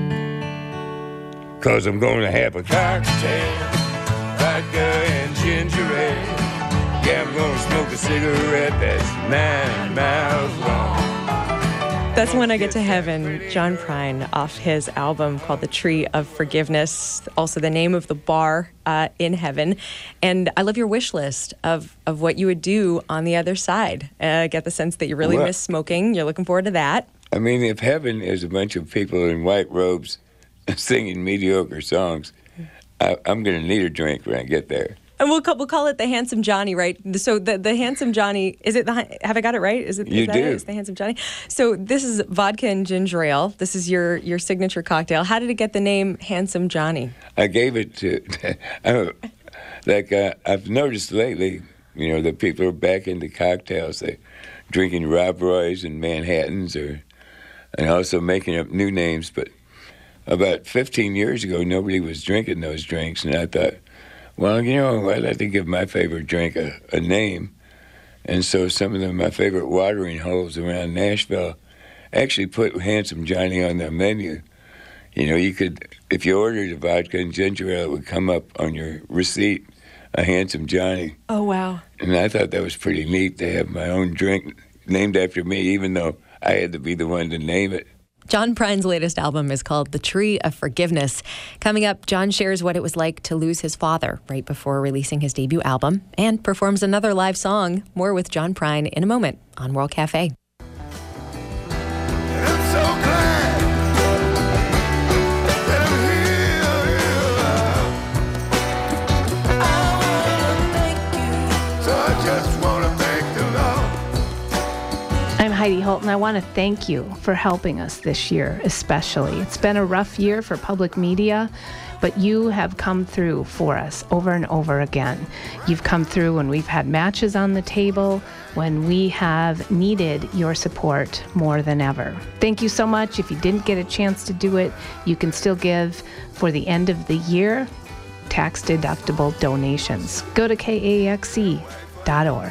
Speaker 3: 'Cause I'm going to have a cocktail, vodka and ginger ale. Yeah, I'm going to smoke a cigarette that's 9 miles long.
Speaker 7: That's When I Get to Heaven, John Prine, off his album called The Tree of Forgiveness, also the name of the bar in heaven. And I love your wish list of what you would do on the other side. I get the sense that you really miss smoking. You're looking forward to that.
Speaker 3: I mean, if heaven is a bunch of people in white robes singing mediocre songs, I'm going to need a drink when I get there.
Speaker 7: And we'll call it the Handsome Johnny, right? So the Handsome Johnny, have I got it right? Is it?
Speaker 3: You do.
Speaker 7: It's the Handsome Johnny. So this is vodka and ginger ale. This is your signature cocktail. How did it get the name Handsome Johnny?
Speaker 3: I gave it to, I've noticed lately, that people are back into cocktails. They're drinking Rob Roy's and Manhattans, and also making up new names. But about 15 years ago, nobody was drinking those drinks, and I thought, well, I'd like to give my favorite drink a name. And so some of my favorite watering holes around Nashville actually put Handsome Johnny on their menu. You could, if you ordered a vodka and ginger ale, it would come up on your receipt, a Handsome Johnny.
Speaker 7: Oh, wow.
Speaker 3: And I thought that was pretty neat to have my own drink named after me, even though I had to be the one to name it.
Speaker 7: John Prine's latest album is called The Tree of Forgiveness. Coming up, John shares what it was like to lose his father right before releasing his debut album and performs another live song. More with John Prine in a moment on World Cafe.
Speaker 9: I'm so glad that I'm here. I wanna thank you. So I just wanna thank the Lord.
Speaker 1: I'm Heidi Holton. I want to thank you for helping us this year, especially. It's been a rough year for public media, but you have come through for us over and over again. You've come through when we've had matches on the table, when we have needed your support more than ever. Thank you so much. If you didn't get a chance to do it, you can still give for the end of the year tax-deductible donations. Go to kaxc.org.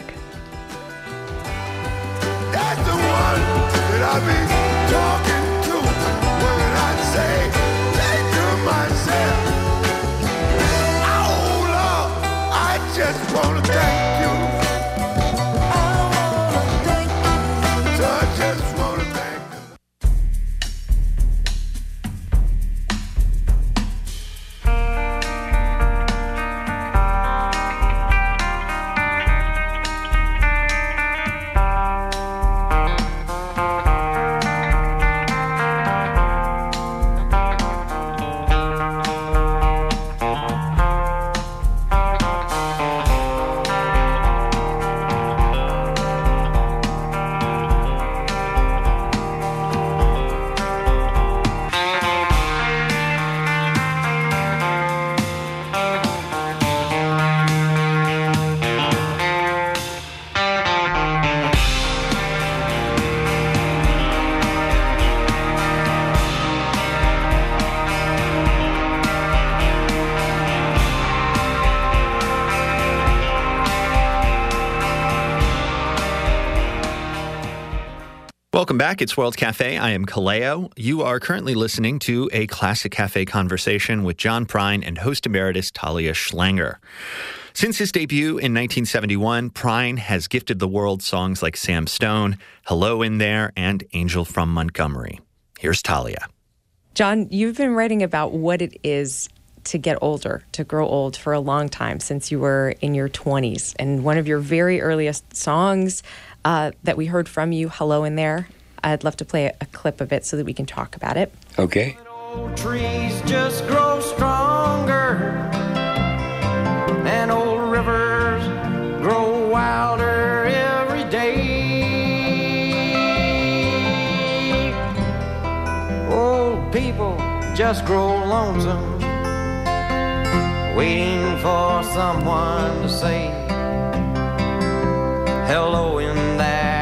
Speaker 9: That's the one that I've been talking to when I say thank you myself. Oh Lord, I just wanna thank you. I wanna thank you. So I just wanna thank you.
Speaker 2: Welcome back. It's World Cafe. I am Kaleo. You are currently listening to a Classic Cafe conversation with John Prine and host emeritus Talia Schlanger. Since his debut in 1971, Prine has gifted the world songs like Sam Stone, Hello in There, and Angel from Montgomery. Here's Talia.
Speaker 7: John, you've been writing about what it is to get older, to grow old for a long time, since you were in your 20s. And one of your very earliest songs that we heard from you, Hello in There, I'd love to play a clip of it so that we can talk about it.
Speaker 3: Okay.
Speaker 8: Old trees just grow stronger, and old rivers grow wilder every day. Old people just grow lonesome, waiting for someone to say hello in there.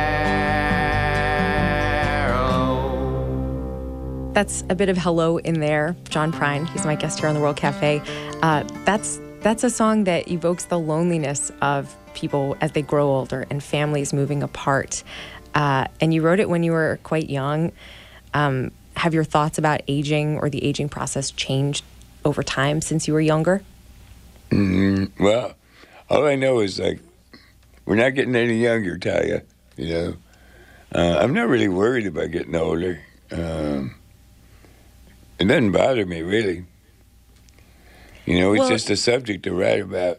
Speaker 8: Hello.
Speaker 7: That's a bit of Hello in There. John Prine, he's my guest here on the World Cafe. That's a song that evokes the loneliness of people as they grow older and families moving apart. And you wrote it when you were quite young. Have your thoughts about aging or the aging process changed over time since you were younger?
Speaker 3: Well, all I know is, like, we're not getting any younger, Talia, you know. I'm not really worried about getting older. It doesn't bother me, really. You know, it's just a subject to write about.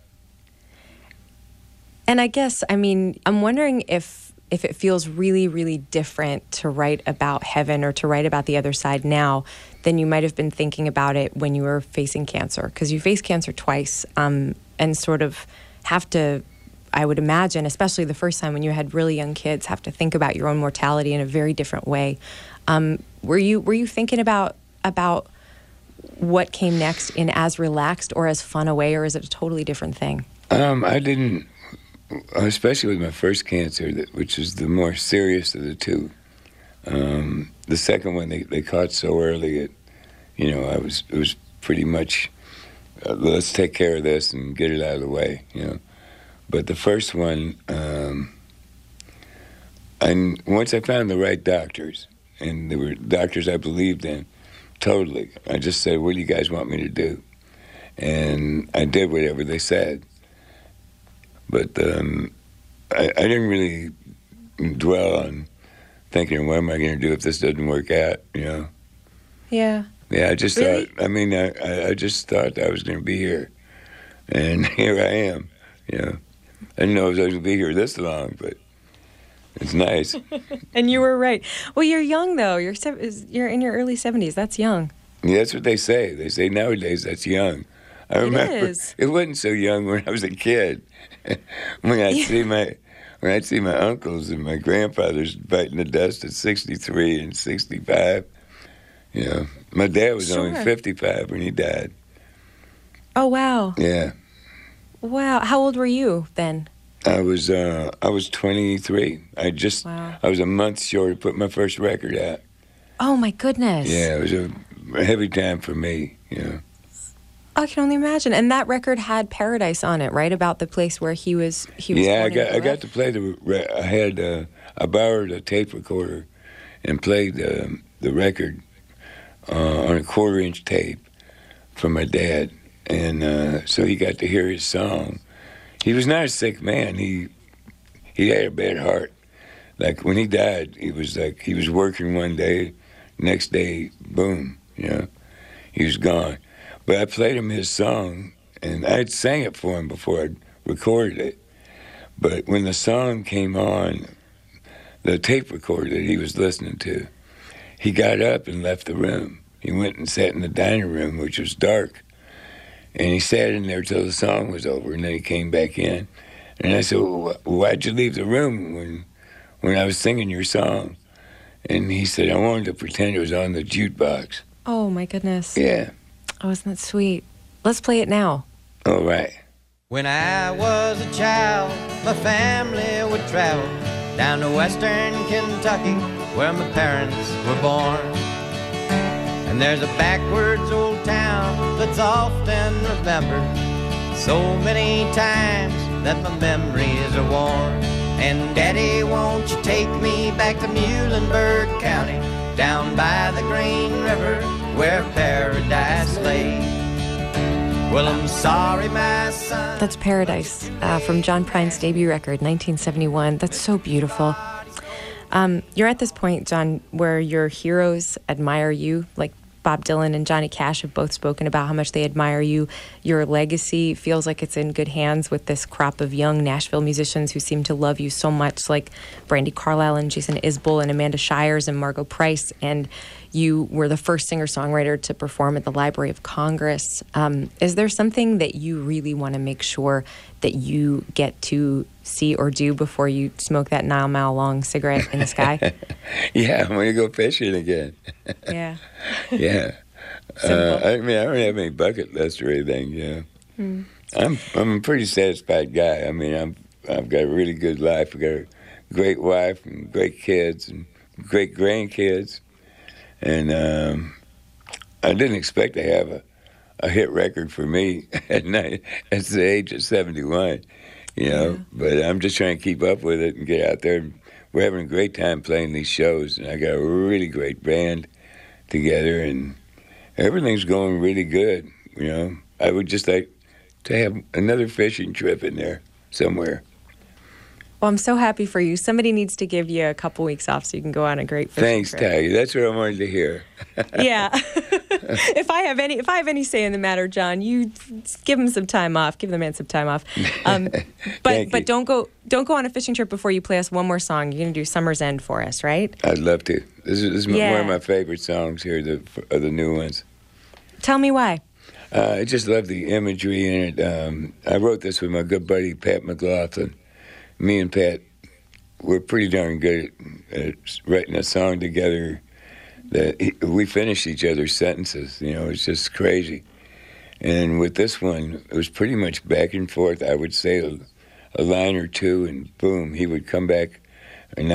Speaker 7: And I guess, I mean, I'm wondering if it feels really, really different to write about heaven or to write about the other side now than you might have been thinking about it when you were facing cancer. Because you faced cancer twice and sort of have to, I would imagine, especially the first time when you had really young kids, have to think about your own mortality in a very different way. Were you thinking about what came next in as relaxed or as fun a way, or is it a totally different thing?
Speaker 3: I didn't, especially with my first cancer, which is the more serious of the two. The second one they caught so early, it was pretty much, let's take care of this and get it out of the way, you know. But the first one, and once I found the right doctors, and they were doctors I believed in, totally, I just said, what do you guys want me to do? And I did whatever they said. But I didn't really dwell on thinking, what am I going to do if this doesn't work out, you know?
Speaker 7: Yeah.
Speaker 3: Yeah, I just
Speaker 7: Really?
Speaker 3: thought, I just thought I was going to be here. And here I am, you know. I didn't know I was going to be here this long, but it's nice.
Speaker 7: And you were right. Well, you're young, though. You're in your early 70s. That's young.
Speaker 3: Yeah, that's what they say. They say nowadays that's young. I remember it wasn't so young when I was a kid. when I'd see my uncles and my grandfathers biting the dust at 63 and 65. You know, my dad was only 55 when he died.
Speaker 7: Oh, wow.
Speaker 3: Yeah.
Speaker 7: Wow. How old were you then?
Speaker 3: I was 23. I was a month short of putting my first record out.
Speaker 7: Oh, my goodness.
Speaker 3: Yeah, it was a heavy time for me, you know.
Speaker 7: I can only imagine. And that record had Paradise on it, right? About the place where he was.
Speaker 3: Yeah, I got to play I borrowed a tape recorder and played the record on a 1/4-inch tape from my dad, and so he got to hear his song. He was not a sick man. He had a bad heart. Like when he died, he was working one day, next day, boom, you know, he was gone. But I played him his song, and I'd sang it for him before I recorded it. But when the song came on, the tape recorder that he was listening to, he got up and left the room. He went and sat in the dining room, which was dark. And he sat in there till the song was over, and then he came back in. And I said, well, why'd you leave the room when I was singing your song? And he said, I wanted to pretend it was on the jukebox.
Speaker 7: Oh, my goodness.
Speaker 3: Yeah.
Speaker 7: Oh, isn't that sweet? Let's play it now.
Speaker 3: All right.
Speaker 8: When I was a child, my family would travel down to western Kentucky, where my parents were born. And there's a backwards old town that's often remembered so many times that my memories are worn. And Daddy, won't you take me back to Muhlenberg County, down by the Green River, where paradise lay. Well, I'm sorry, my son.
Speaker 7: That's Paradise from John Prine's debut record, 1971. That's so beautiful. You're at this point, John, where your heroes admire you, like Bob Dylan and Johnny Cash have both spoken about how much they admire you. Your legacy feels like it's in good hands with this crop of young Nashville musicians who seem to love you so much, like Brandi Carlile and Jason Isbell and Amanda Shires and Margot Price. And you were the first singer-songwriter to perform at the Library of Congress. Is there something that you really want to make sure that you get to see or do before you smoke that 9-mile-long cigarette in the sky?
Speaker 3: Yeah, I'm going to go fishing again.
Speaker 7: Yeah.
Speaker 3: Yeah. I don't have any bucket list or anything, you know. I'm a pretty satisfied guy. I mean, I've got a really good life. I've got a great wife and great kids and great grandkids. And I didn't expect to have a hit record for me at the age of 71, you know. Yeah. But I'm just trying to keep up with it and get out there. We're having a great time playing these shows, and I got a really great band together, and everything's going really good, you know. I would just like to have another fishing trip in there somewhere.
Speaker 7: Well, I'm so happy for you. Somebody needs to give you a couple weeks off so you can go on a great fishing trip.
Speaker 3: Thanks, Taggy. That's what I wanted to hear.
Speaker 7: Yeah. If I have any say in the matter, John, you give him some time off. Give the man some time off. But don't go on a fishing trip before you play us one more song. You're gonna do Summer's End for us, right?
Speaker 3: I'd love to. This is one of my favorite songs here, the new ones.
Speaker 7: Tell me why.
Speaker 3: I just love the imagery in it. I wrote this with my good buddy Pat McLaughlin. Me and Pat were pretty darn good at writing a song together that we finished each other's sentences. You know, it's just crazy. And with this one, it was pretty much back and forth. I would say a line or two, and boom, he would come back, and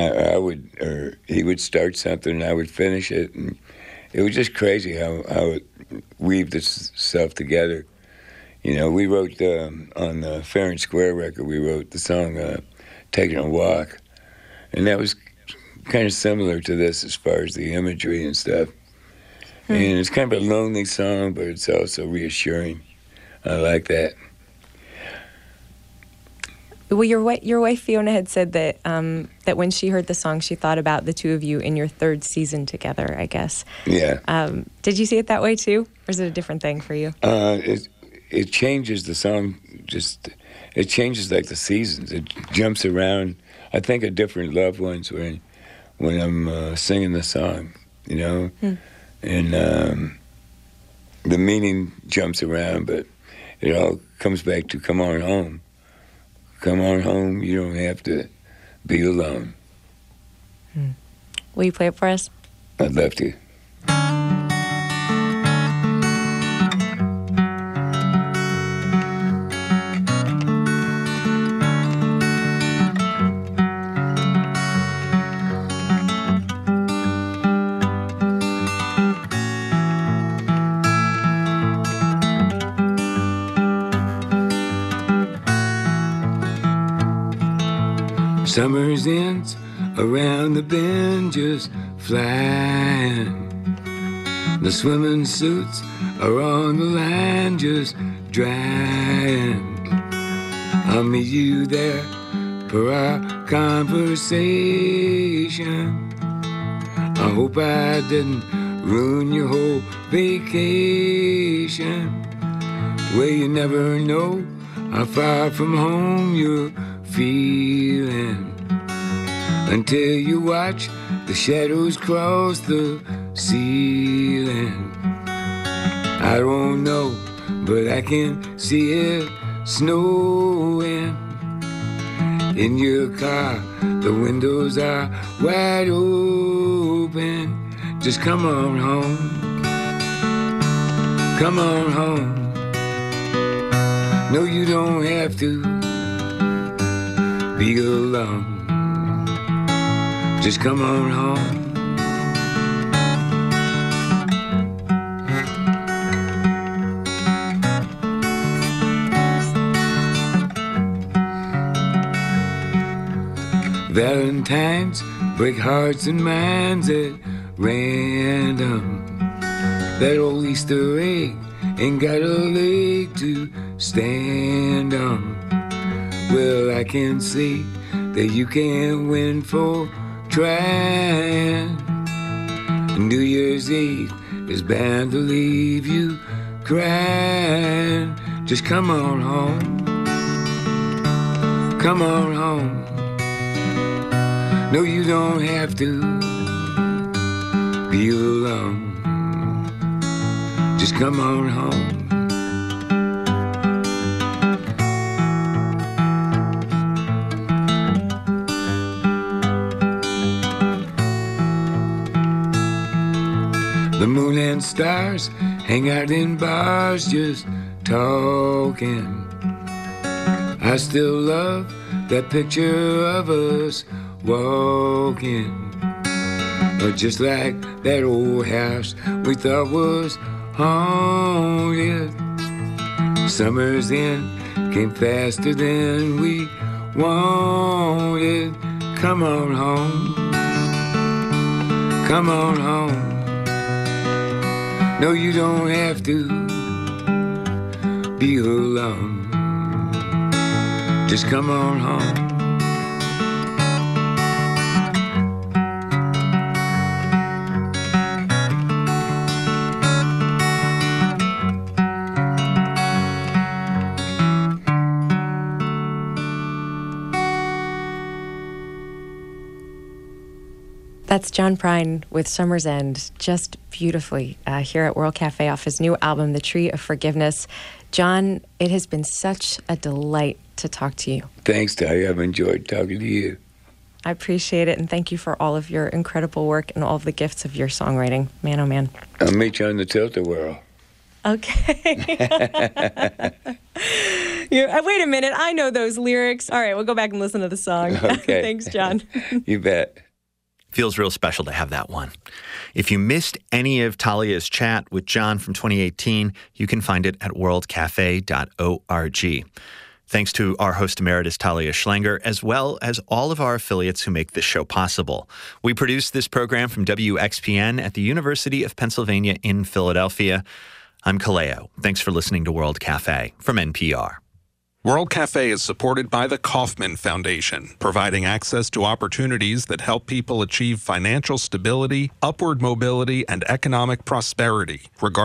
Speaker 3: he would start something, and I would finish it. And it was just crazy how it weaved itself together. You know, we wrote on the Fair and Square record, we wrote the song Taking a Walk. And that was kind of similar to this as far as the imagery and stuff. And it's kind of a lonely song, but it's also reassuring. I like that.
Speaker 7: Well, your wife Fiona had said that that when she heard the song, she thought about the two of you in your third season together, I guess.
Speaker 3: Yeah.
Speaker 7: Did you see it that way too, or is it a different thing for you?
Speaker 3: It changes the song. It changes like the seasons. It jumps around. I think of different loved ones when I'm singing the song, you know, and the meaning jumps around, but it all comes back to come on home. Come on home, you don't have to be alone.
Speaker 7: Will you play it for us?
Speaker 3: I'd love to. Summer's ends around the bend just flying. The swimming suits are on the line just drying. I'll meet you there for our conversation. I hope I didn't ruin your whole vacation. Well, you never know how far from home you're feeling until you watch the shadows cross the ceiling. I don't know, but I can see it snowing. In your car, the windows are wide open. Just come on home. Come on home. No, you don't have to be alone. Just come on home. Valentines break hearts and minds at random. That old Easter egg ain't got a leg to stand on. Well, I can see that you can't win for trying. New Year's Eve is bound to leave you crying. Just come on home. Come on home. No, you don't have to be alone. Just come on home. The moon and stars hang out in bars just talking. I still love that picture of us walking. But just like that old house we thought was haunted. Summer's end came faster than we wanted. Come on home. Come on home. No, you don't have to be alone. Just come on home.
Speaker 7: That's John Prine with Summer's End, just beautifully here at World Cafe off his new album, The Tree of Forgiveness. John, it has been such a delight to talk to you.
Speaker 3: Thanks, Ty. I've enjoyed talking to you.
Speaker 7: I appreciate it, and thank you for all of your incredible work and all of the gifts of your songwriting. Man, oh man.
Speaker 3: I'll meet you on the Tilt-A-Whirl.
Speaker 7: Okay. Wait a minute. I know those lyrics. All right, we'll go back and listen to the song.
Speaker 3: Okay.
Speaker 7: Thanks, John.
Speaker 3: You bet.
Speaker 2: Feels real special to have that one. If you missed any of Talia's chat with John from 2018, you can find it at worldcafe.org. Thanks to our host emeritus, Talia Schlanger, as well as all of our affiliates who make this show possible. We produce this program from WXPN at the University of Pennsylvania in Philadelphia. I'm Kaleo. Thanks for listening to World Cafe from NPR.
Speaker 10: World Cafe is supported by the Kauffman Foundation, providing access to opportunities that help people achieve financial stability, upward mobility, and economic prosperity, regardless